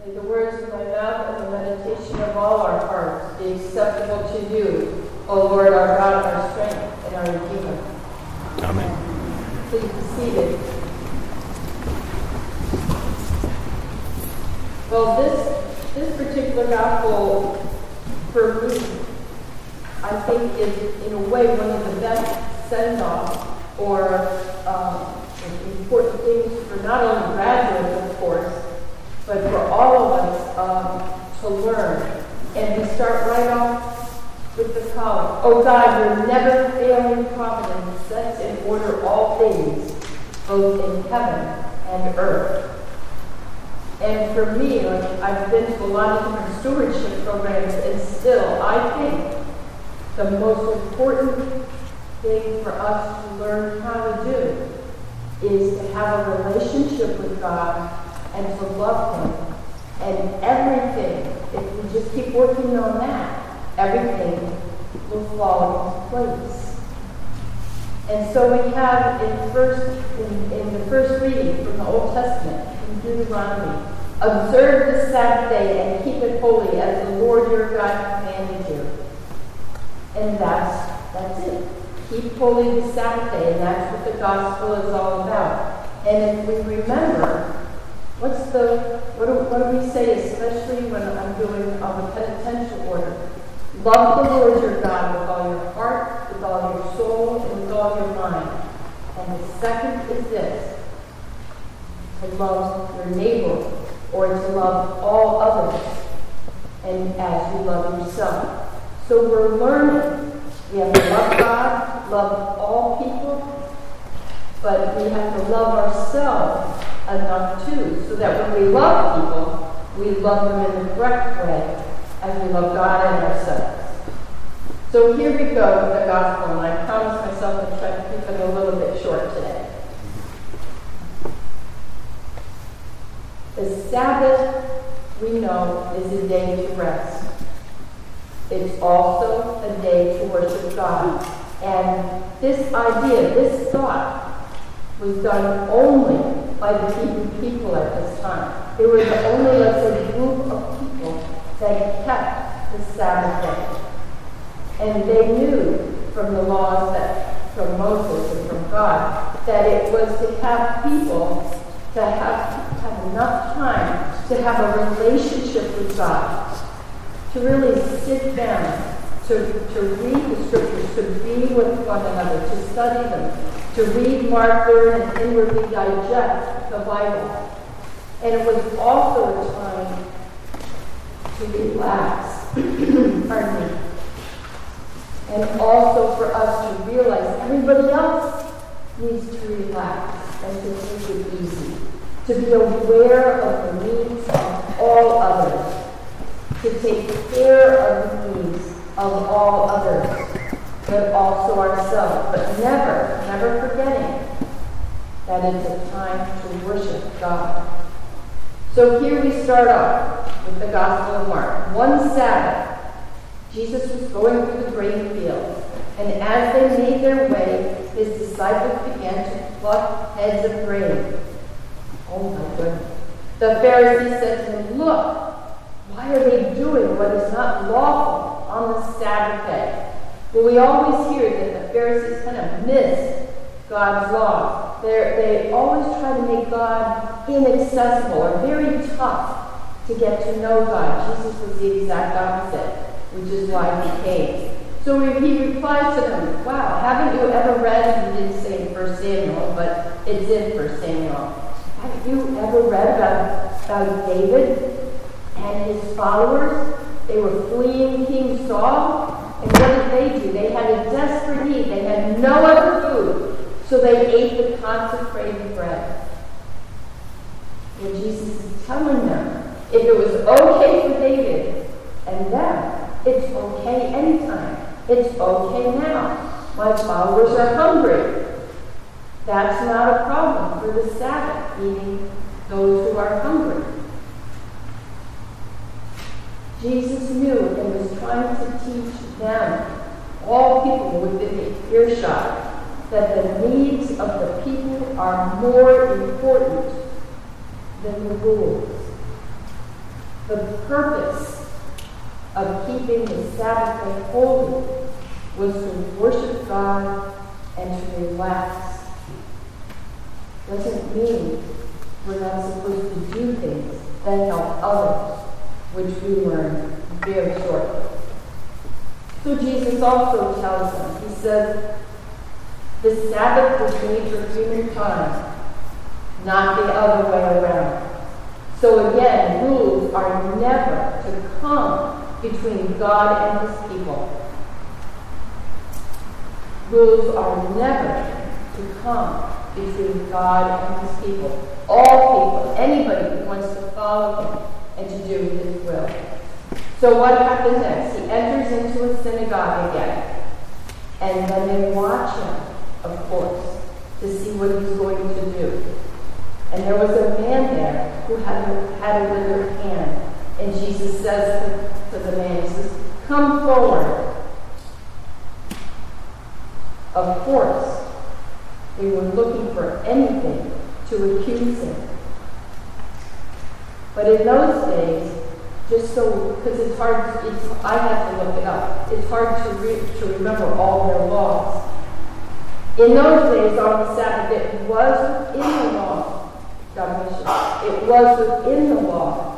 May the words of my mouth and the meditation of all our hearts be acceptable to you, O Lord, our God, our strength, and our Redeemer. Amen. Please be seated. Well, this particular gospel, for me, I think is, in a way, one of the best send-off or important things for not only graduates, of course, but for all of us to learn. And we start right off with the collect. Oh God, your never failing providence sets in order all things, both in heaven and earth. And for me, I've been to a lot of different stewardship programs, and still, I think the most important thing for us to learn how to do is to have a relationship with God and to love Him. And everything, if we just keep working on that, everything will fall into place. And so we have in the first reading from the Old Testament, in Deuteronomy, observe the Sabbath day and keep it holy as the Lord your God commanded you. And that's it. Keep holy the Sabbath day, and that's what the gospel is all about. And if we remember, what do we say, especially when I'm doing the penitential order? Love the Lord your God with all your heart, with all your soul, and with all your mind. And the second is this: to love your neighbor, or to love all others, and as you love yourself. So we're learning. We have to love God, love all people, but we have to love ourselves enough too, so that when we love people, we love them in the correct way, as we love God and ourselves. So here we go with the gospel, and I promised myself to try to keep it a little bit short today. The Sabbath, we know, is a day to rest. It's also a day to worship God. And this idea, this thought, was done only by the Hebrew people at this time. They were the only, let's say, group of people that kept the Sabbath day. And they knew from the laws from Moses and from God that it was to have people to have enough time to have a relationship with God, to really sit down, to read the scriptures, to be with one another, to study them, to read, mark, learn, and inwardly digest the Bible. And it was also a time to relax, pardon me, and also for us to realize everybody else needs to relax and to take it easy, to be aware of the needs of all others, to take care of the needs of all others, but also ourselves, but never forgetting that it's a time to worship God. So here we start off with the Gospel of Mark. One Sabbath, Jesus was going through the grain fields, and as they made their way, his disciples began to pluck heads of grain. Oh my goodness. The Pharisees said to him, "Look, why are they doing what is not lawful on the Sabbath day?" Well, we always hear that the Pharisees kind of miss God's law. They always try to make God inaccessible or very tough to get to know God. Jesus was the exact opposite, which is why he came. So he replied to them, "Wow, haven't you ever read," he didn't say in 1 Samuel, but it's in 1 Samuel. "Have you ever read about David and his followers? They were fleeing King Saul, and what did they do? They had a desperate need. They had no other food, so they ate the consecrated bread." And Jesus is telling them, if it was okay for David and them, it's okay anytime. It's okay now. My followers are hungry. That's not a problem for the Sabbath, eating those who are hungry. Jesus knew and was trying to teach them, all people within the earshot, that the needs of the people are more important than the rules. The purpose of keeping the Sabbath day holy was to worship God and to relax. Doesn't mean we're not supposed to do things that help others, which we learn very shortly. So Jesus also tells them, he says, the Sabbath was made for humankind, not the other way around. So again, rules are never to come between God and his people. Rules are never to come between God and his people. All people, anybody who wants to follow him and to do his will. So what happened next? He enters into a synagogue again. And then they watch him, of course, to see what he's going to do. And there was a man there who had a withered hand. And Jesus says to the man, he says, come forward. Of course, they were looking for anything to accuse him. But in those days, just so, because it's hard, I had to look it up. It's hard to remember all their laws. In those days, on the Sabbath, it was within the law. God bless you. It was within the law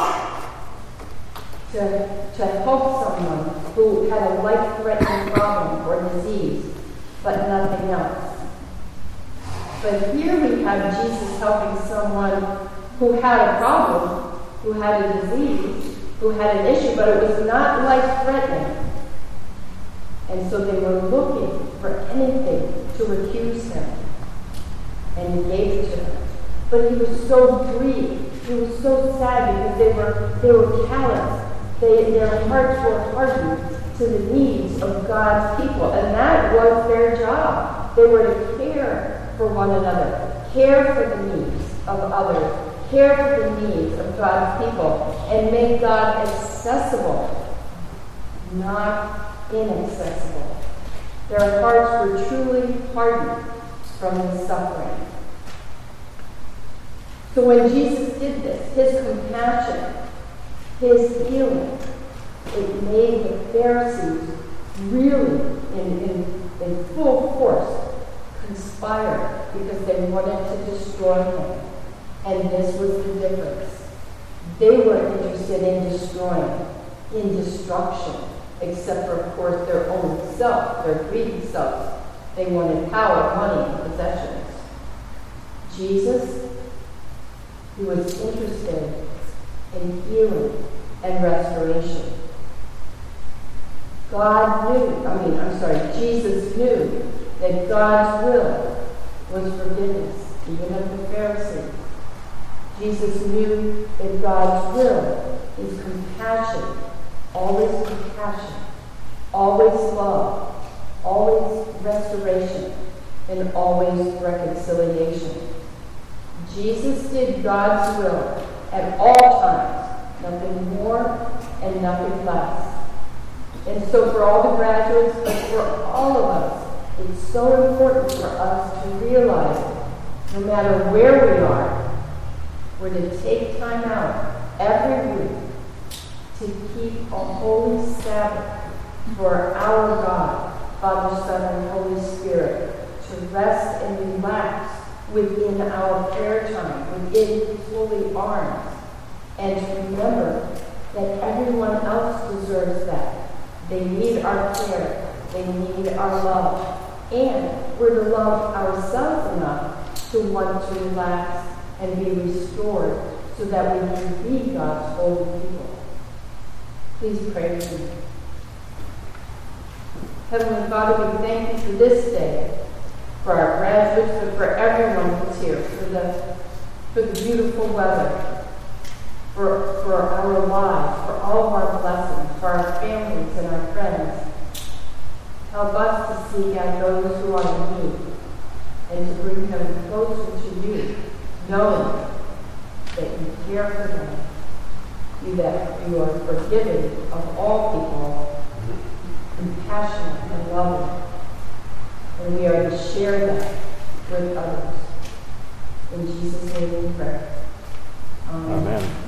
to help someone who had a life-threatening problem or disease, but nothing else. But here we have Jesus helping someone who had a problem, who had a disease, who had an issue, but it was not life-threatening. And so they were looking for anything to accuse him. And he gave it to them. But he was so grieved. He was so sad because they were callous. Their hearts were hardened to the needs of God's people. And that was their job. They were to care for one another, care for the needs of others, care for the needs of God's people, and make God accessible, not inaccessible. Their hearts were truly hardened from his suffering. So when Jesus did this, his compassion, his healing, it made the Pharisees really, in full force, conspire because they wanted to destroy him. And this was the difference. They were interested in destroying, in destruction, except for, of course, their own self, their greedy selves. They wanted power, money, and possessions. Jesus, he was interested in healing and restoration. Jesus knew that God's will was forgiveness, even of the Pharisees. Jesus knew that God's will is compassion, always love, always restoration, and always reconciliation. Jesus did God's will at all times, nothing more and nothing less. And so for all the graduates, but for all of us, it's so important for us to realize no matter where we are, we're to take time out every week to keep a holy Sabbath for our God, Father, Son, and Holy Spirit, to rest and relax within our prayer time, within his holy arms, and to remember that everyone else deserves that. They need our care. They need our love. And we're to love ourselves enough to want to relax and be restored so that we can be God's holy people. Please pray with me. Heavenly Father, we thank you for this day, for our graduates, but for everyone who's here, for the beautiful weather, for our lives, for all of our blessings, for our families and our friends. Help us to seek out those who are in need and to bring them closer to you, knowing that you care for them, that you are forgiving of all people, compassionate and loving, and we are to share that with others. In Jesus' name we pray. Amen. Amen.